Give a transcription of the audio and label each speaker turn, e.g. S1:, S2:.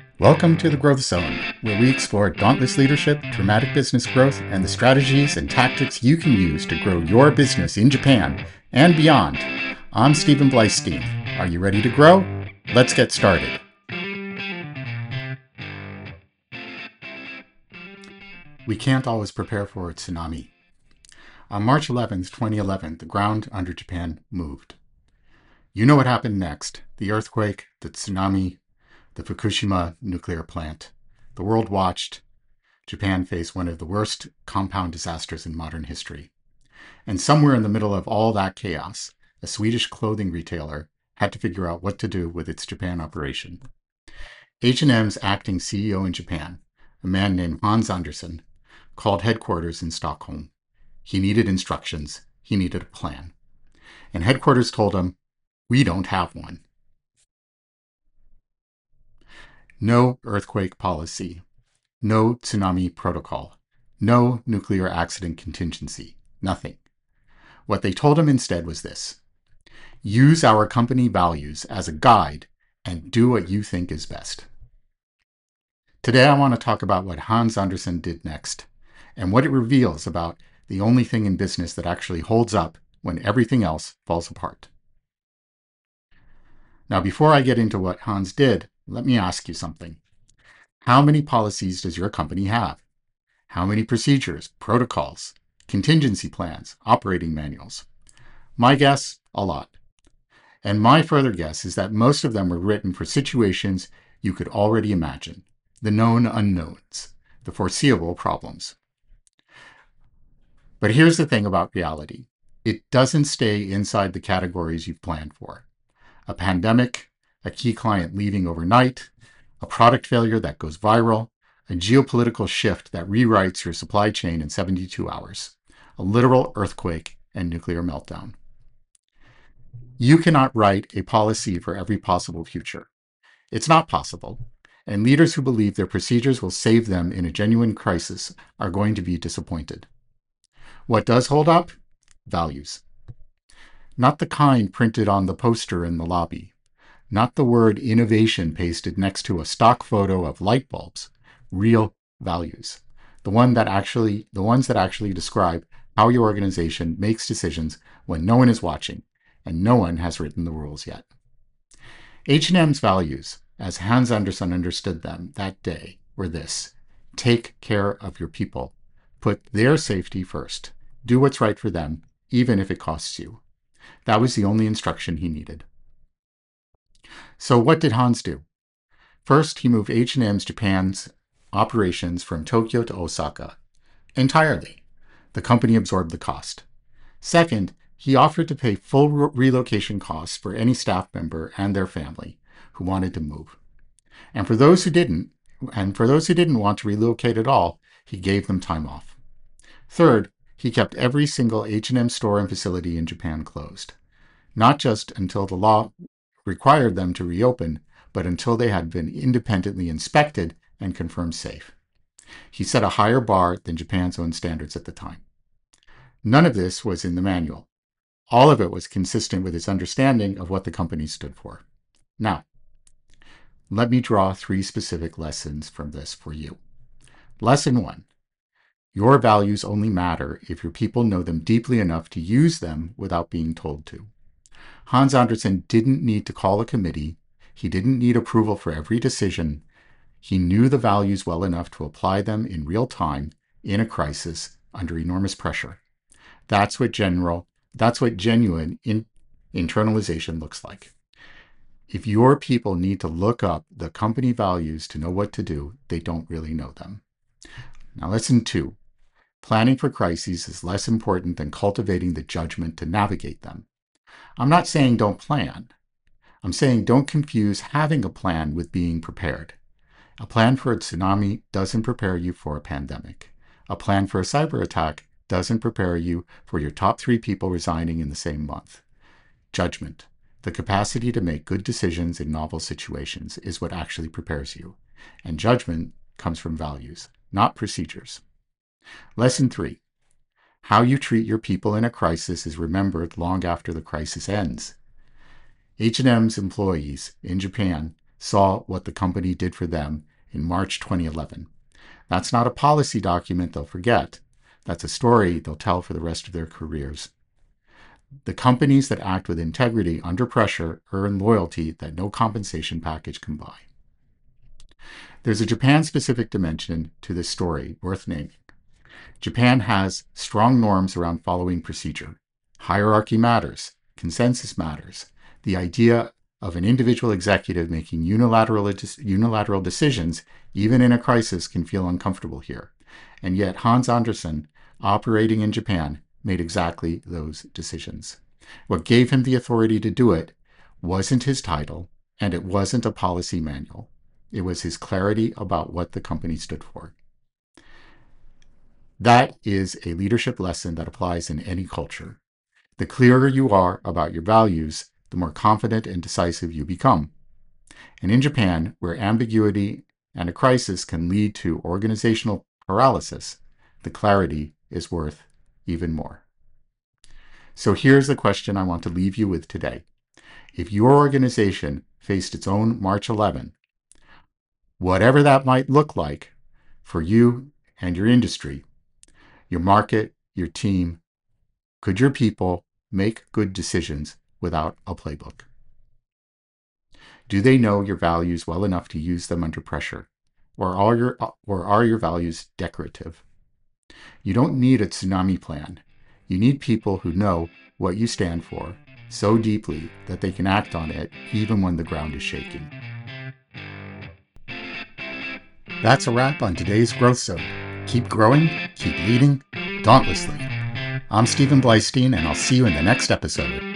S1: Welcome to the Growth Zone, where we explore dauntless leadership, dramatic business growth, and the strategies and tactics you can use to grow your business in Japan and beyond. I'm Stephen Blystein. Are you ready to grow? Let's get started. We can't always prepare for a tsunami. On March 11, 2011, the ground under Japan moved. You know what happened next: the earthquake, the tsunami, the Fukushima nuclear plant. The world watched Japan face one of the worst compound disasters in modern history. And somewhere in the middle of all that chaos, a Swedish clothing retailer had to figure out what to do with its Japan operation. H&M's acting CEO in Japan, a man named Hans Andersson, called headquarters in Stockholm. He needed instructions. He needed a plan. And headquarters told him, "We don't have one." No earthquake policy, no tsunami protocol, no nuclear accident contingency, nothing. What they told him instead was this: use our company values as a guide and do what you think is best. Today I want to talk about what Hans Andersson did next and what it reveals about the only thing in business that actually holds up when everything else falls apart. Now, before I get into what Hans did, let me ask you something. How many policies does your company have? How many procedures, protocols, contingency plans, operating manuals? My guess, a lot. And my further guess is that most of them were written for situations you could already imagine, the known unknowns, the foreseeable problems. But here's the thing about reality. It doesn't stay inside the categories you've planned for. A pandemic, a key client leaving overnight, a product failure that goes viral, a geopolitical shift that rewrites your supply chain in 72 hours, a literal earthquake and nuclear meltdown. You cannot write a policy for every possible future. It's not possible, and leaders who believe their procedures will save them in a genuine crisis are going to be disappointed. What does hold up? Values. Not the kind printed on the poster in the lobby. Not the word innovation pasted next to a stock photo of light bulbs. Real values. The ones that actually describe how your organization makes decisions when no one is watching and no one has written the rules yet. H&M's values, as Hans Andersson understood them that day, were this: take care of your people. Put their safety first. Do what's right for them, even if it costs you. That was the only instruction he needed. So what did Hans do? First, he moved H&M's Japan's operations from Tokyo to Osaka entirely. The company absorbed the cost. Second, he offered to pay full relocation costs for any staff member and their family who wanted to move. And for those who didn't want to relocate at all, he gave them time off. Third, he kept every single H&M store and facility in Japan closed, not just until the law required them to reopen, but until they had been independently inspected and confirmed safe. He set a higher bar than Japan's own standards at the time. None of this was in the manual. All of it was consistent with his understanding of what the company stood for. Now, let me draw 3 specific lessons from this for you. Lesson 1. Your values only matter if your people know them deeply enough to use them without being told to. Hans Andersson didn't need to call a committee. He didn't need approval for every decision. He knew the values well enough to apply them in real time, in a crisis, under enormous pressure. That's what genuine internalization looks like. If your people need to look up the company values to know what to do, they don't really know them. Now, lesson 2. Planning for crises is less important than cultivating the judgment to navigate them. I'm not saying don't plan. I'm saying don't confuse having a plan with being prepared. A plan for a tsunami doesn't prepare you for a pandemic. A plan for a cyber attack doesn't prepare you for your top 3 people resigning in the same month. Judgment, the capacity to make good decisions in novel situations, is what actually prepares you. And judgment comes from values, not procedures. Lesson 3. How you treat your people in a crisis is remembered long after the crisis ends. H&M's employees in Japan saw what the company did for them in March 2011. That's not a policy document they'll forget. That's a story they'll tell for the rest of their careers. The companies that act with integrity under pressure earn loyalty that no compensation package can buy. There's a Japan-specific dimension to this story worth naming. Japan has strong norms around following procedure. Hierarchy matters. Consensus matters. The idea of an individual executive making unilateral decisions, even in a crisis, can feel uncomfortable here. And yet Hans Andersen, operating in Japan, made exactly those decisions. What gave him the authority to do it wasn't his title, and it wasn't a policy manual. It was his clarity about what the company stood for. That is a leadership lesson that applies in any culture. The clearer you are about your values, the more confident and decisive you become. And in Japan, where ambiguity and a crisis can lead to organizational paralysis, the clarity is worth even more. So here's the question I want to leave you with today. If your organization faced its own March 11, whatever that might look like for you and your industry, your market, your team, could your people make good decisions without a playbook? Do they know your values well enough to use them under pressure? Or are your values decorative? You don't need a tsunami plan. You need people who know what you stand for so deeply that they can act on it even when the ground is shaking. That's a wrap on today's Growth Zone. Keep growing, keep leading, dauntlessly. I'm Stephen Bleistein, and I'll see you in the next episode.